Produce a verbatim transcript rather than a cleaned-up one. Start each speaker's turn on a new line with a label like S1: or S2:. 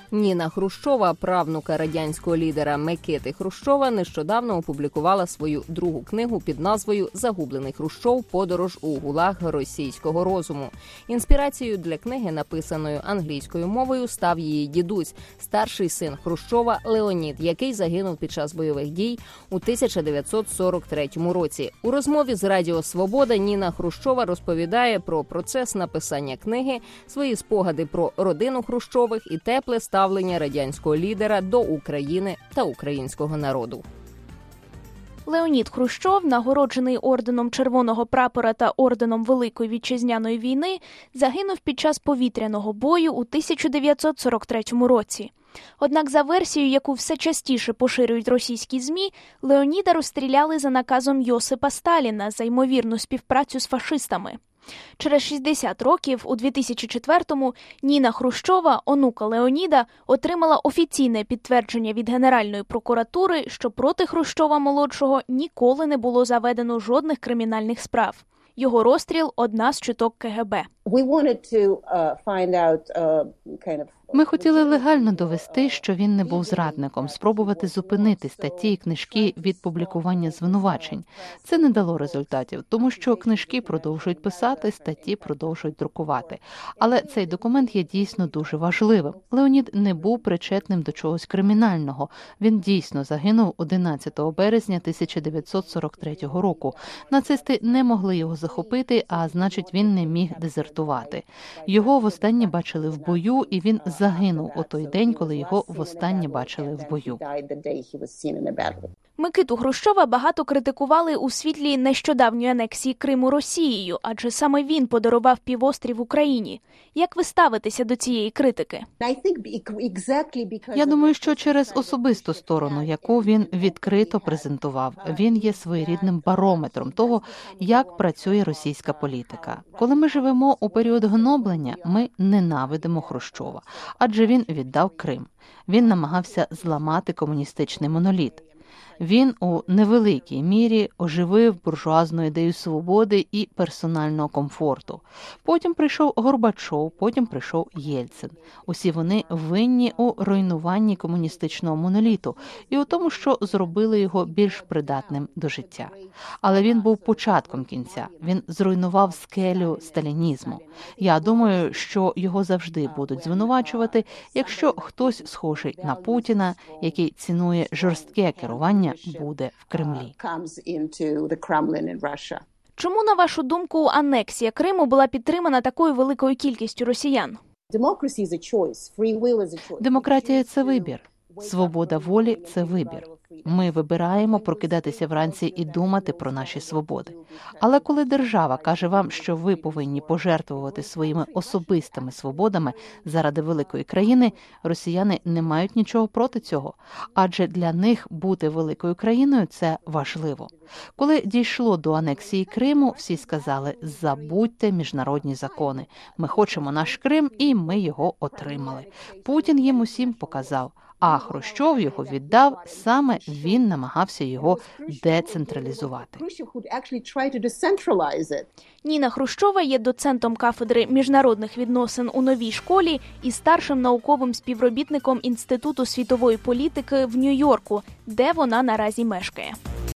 S1: Ніна Хрущова, правнука радянського лідера Микити Хрущова, нещодавно опублікувала свою другу книгу під назвою «Загублений Хрущов. Подорож у гулаг російського розуму». Інспірацією для книги, написаною англійською мовою, став її дідусь, старший син Хрущова Леонід, який загинув під час бойових дій у тисяча дев'ятсот сорок третьому році. У розмові з Радіо Свобода Ніна Хрущова розповідає про процес написання книги, свої спогади про родину Хрущових і тепле ставлення радянського лідера до України та українського народу.
S2: Леонід Хрущов, нагороджений орденом Червоного Прапора та орденом Великої Вітчизняної війни, загинув під час повітряного бою у тисяча дев'ятсот сорок третьому році. Однак за версією, яку все частіше поширюють російські ЗМІ, Леоніда розстріляли за наказом Йосипа Сталіна за ймовірну співпрацю з фашистами. Через шістдесят років, у дві тисячі четвертому, Ніна Хрущова, онука Леоніда, отримала офіційне підтвердження від Генеральної прокуратури, що проти Хрущова-молодшого ніколи не було заведено жодних кримінальних справ. Його розстріл – одна з чуток ка ге бе.
S3: Ми хотіли легально довести, що він не був зрадником, спробувати зупинити статті і книжки від публікування звинувачень. Це не дало результатів, тому що книжки продовжують писати, статті продовжують друкувати. Але цей документ є дійсно дуже важливим. Леонід не був причетним до чогось кримінального. Він дійсно загинув одинадцятого березня тисяча дев'ятсот сорок третього року. Нацисти не могли його захопити, а значить він не міг дезертувати. Його востаннє бачили в бою, і він загинув у той день, коли його востаннє бачили в бою.
S2: Микиту Хрущова багато критикували у світлі нещодавньої анексії Криму Росією, адже саме він подарував півострів Україні. Як ви ставитеся до цієї критики?
S3: Я думаю, що через особисту сторону, яку він відкрито презентував. Він є своєрідним барометром того, як працює російська політика. Коли ми живемо у період гноблення, ми ненавидимо Хрущова, адже він віддав Крим. Він намагався зламати комуністичний моноліт. Він у невеликій мірі оживив буржуазну ідею свободи і персонального комфорту. Потім прийшов Горбачов, потім прийшов Єльцин. Усі вони винні у руйнуванні комуністичного моноліту і у тому, що зробили його більш придатним до життя. Але він був початком кінця. Він зруйнував скелю сталінізму. Я думаю, що його завжди будуть звинувачувати, якщо хтось схожий на Путіна, який цінує жорстке керування, буде в Кремлі.
S2: Чому, на вашу думку, анексія Криму була підтримана такою великою кількістю росіян?
S3: Демократія – це вибір. Свобода волі – це вибір. Ми вибираємо прокидатися вранці і думати про наші свободи. Але коли держава каже вам, що ви повинні пожертвувати своїми особистими свободами заради великої країни, росіяни не мають нічого проти цього. Адже для них бути великою країною – це важливо. Коли дійшло до анексії Криму, всі сказали: забудьте міжнародні закони. Ми хочемо наш Крим, і ми його отримали. Путін їм усім показав. А Хрущов його віддав, саме він намагався його децентралізувати.
S2: Ніна Хрущова є доцентом кафедри міжнародних відносин у Новій школі і старшим науковим співробітником Інституту світової політики в Нью-Йорку, де вона наразі мешкає.